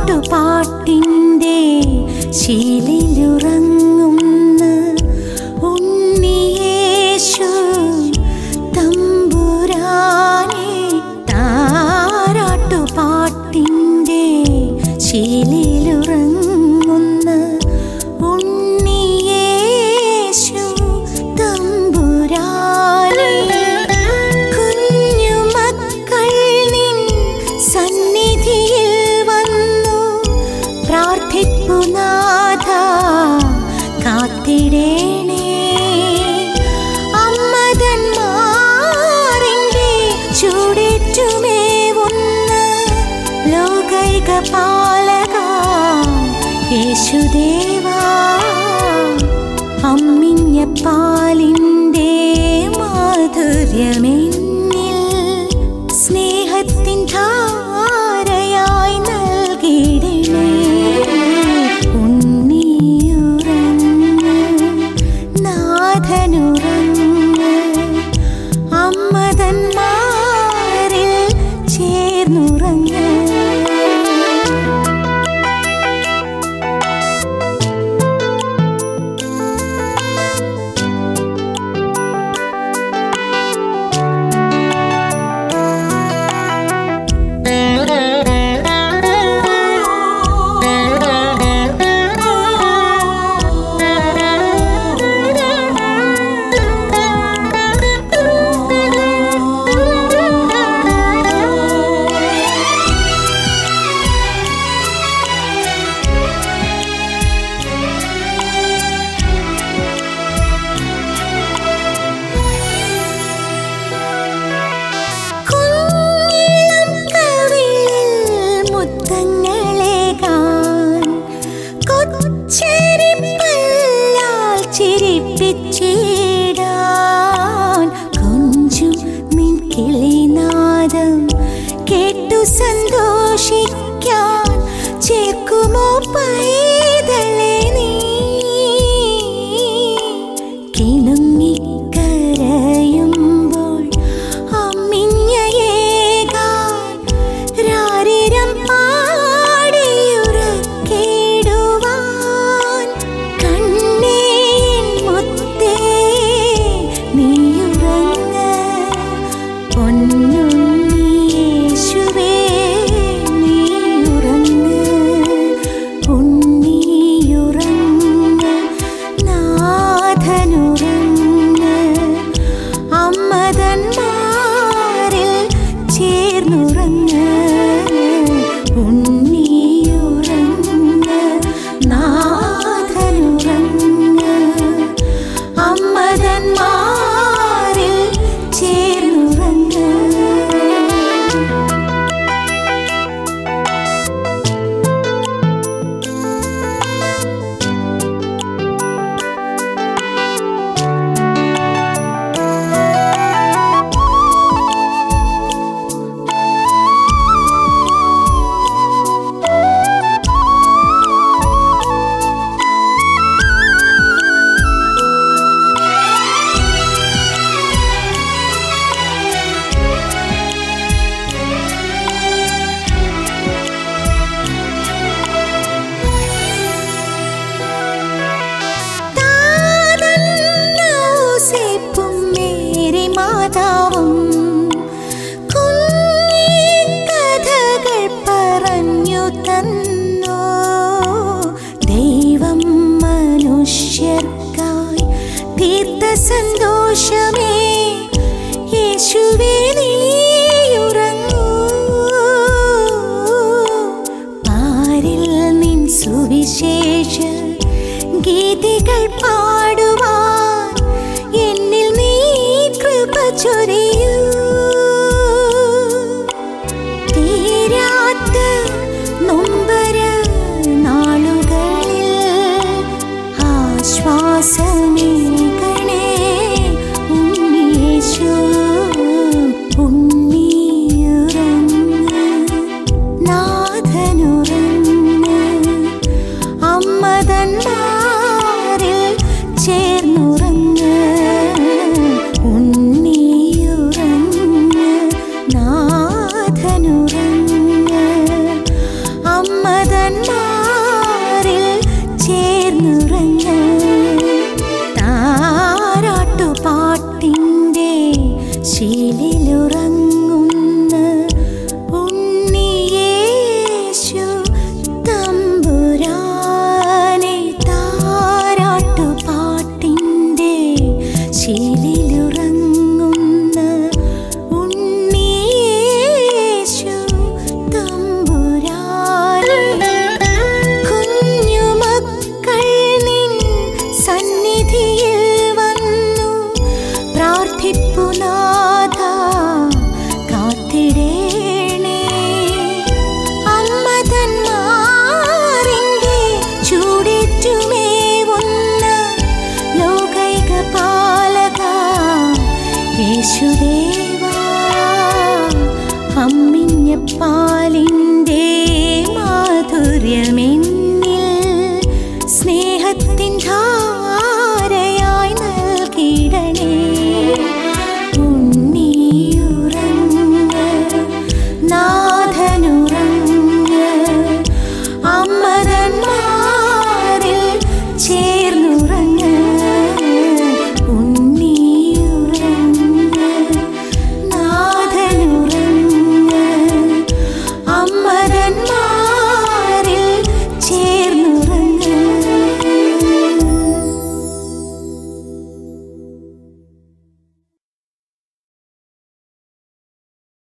താരാട്ടുപാട്ടിൻ്റെ ശീലിലുറങ്ങുന്ന ഉണ്ണിയേശു തമ്പുരാനെ. താരാട്ടുപാട്ടിൻ്റെ ശീലിലുറങ്ങുന്ന ഉണ്ണിയേശു തമ്പുരാനെ. കുഞ്ഞുമക്കൾ നിൻ സന്നിധിയിൽ വന്നു പ്രാർത്ഥിപ്പു നാഥാ, കാത്തിടേണേ. അമ്മതന്മാരിൻ്റെ ചൂടേറ്റുമേവുന്ന ലോകൈക പാലക യേശുദേവാ. അമ്മിഞ്ഞ പാലിൻ്റെ മാധുര്യമെന്നിൽ സ്നേഹത്തിൻ ധാരയായി നൽകിടണേ. ഉണ്ണിയുറങ്ങ്, നാഥനുറങ്ങ്, അമ്മതന്മാരിൽ ചേർന്നുറങ്ങ്. ചിരിപ്പിച്ചിടാൻ കൊഞ്ചും നിൻ കിളിനാദം കേട്ടു സന്തോഷിക്കാൻ ചേർക്കുമോ പൈതലേ നീ? കിണുങ്ങിക്കരയുമ്പോൾ അമ്മിഞ്ഞയേകാൻ രാരിരം പാടിയുറക്കിടുവാൻ കണ്ണേ മുത്തേ നീയുറങ്ങ്. പൊന്നുണ്ണിയേശുവേ നീയുറങ്ങ്, ഉണ്ണിയുറങ്ങ്, നാഥനുറങ്ങ്, അമ്മതന്മാരിൽ ചേർന്നുറങ്ങ്. ഉണ്ണിയുറങ്ങ്, നാഥനുറങ്ങ്, അമ്മതന്മാരിൽ ചേർന്നുറങ്ങ്. മാതാവും കുഞ്ഞിക്കഥകൾ പറഞ്ഞു തന്നു. ദൈവം മനുഷ്യർക്കായി തീർത്ത സന്തോഷമേ യേശുവേ നീയുറങ്ങൂ. പാരിൽ നിൻ സുവിശേഷ ഗീതികൾ പാടുവാൻ എന്നിൽ നീ കൃപ ചൊരിയൂ. തീരാത്ത നൊമ്പര നാളുകളിൽ ആശ്വാസമേകണേ ഉണ്ണിയേശു. ഉണ്ണിയുറങ്ങ്, നാഥനുറങ്ങ്, അമ്മതന്മാരിൽ ചേർന്നു സൗന്ദര്യമേ